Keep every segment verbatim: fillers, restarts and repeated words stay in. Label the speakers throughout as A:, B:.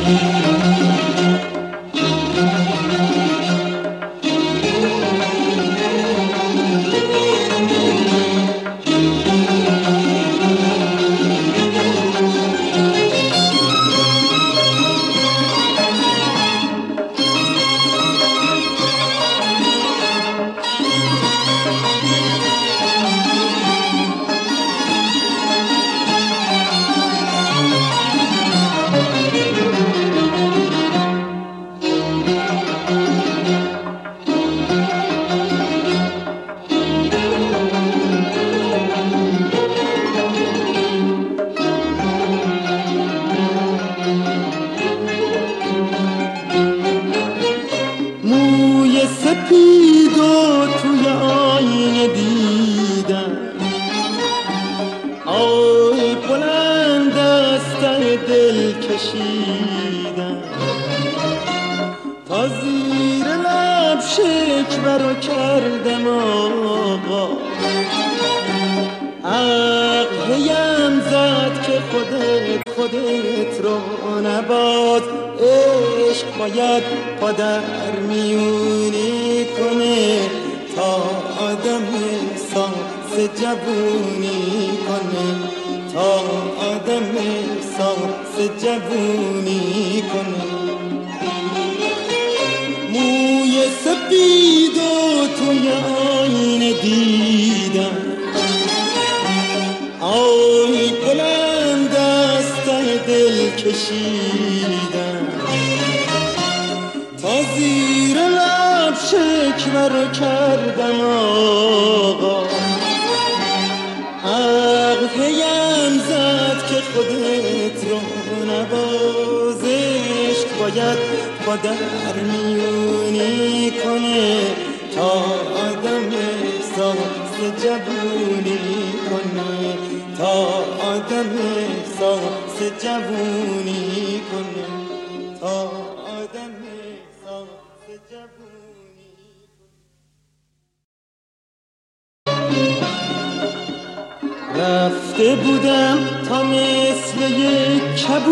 A: رفته بودم تا مثل یک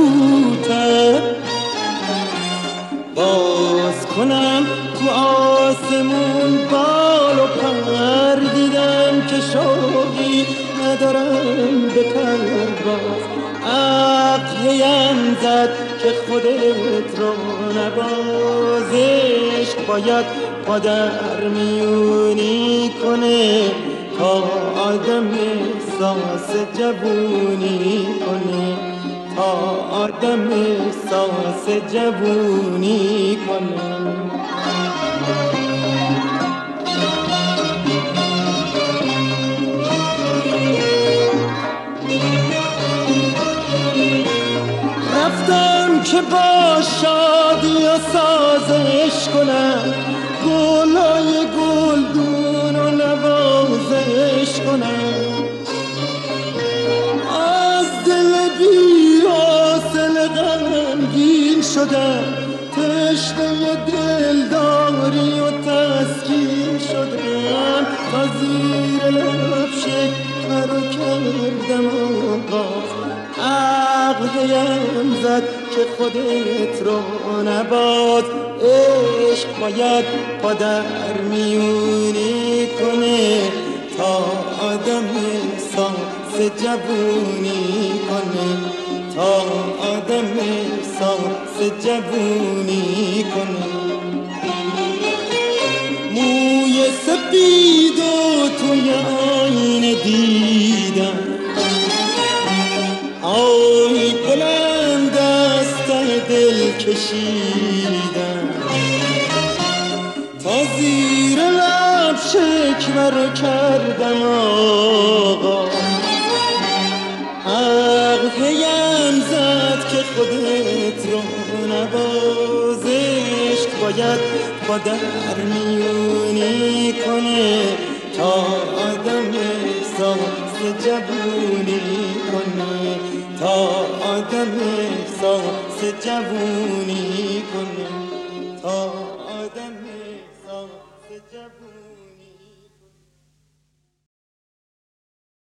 A: کبوتر باز کنم تو آسمون بال و پر، دیدم که شوقی ندارم به پرواز. عقلیم زد که خودت رو نباز، عشق باید پا در میونی کنه تا آدم احساس جوونی کنه، تا آدم احساس جوونی کنه. رفتم که با شادی و سازش کنم، گلای گلدون و نوازش کنم. از دل بی حاصل غمگین شدم، تشنه دلداری و تسکین شدم. تا زیر لب شکر رو کردم آغاز، عقلیم زد که خودت رو نباز. عشق باید پا در میونی کنه تا آدم احساس جوونی کنه، تا آدم احساس جوونی کنه. موی سپید و توی آینه دیدم، آی بلند از ته دل کشیدم. تا زیر لب شکوه رو کردم آقا، عقلیم زد که خودت رو نباز. عشق باید پا در میونی کنه تا آدم احساس جوونی کنه، تا آدم احساس جوونی کنه، تا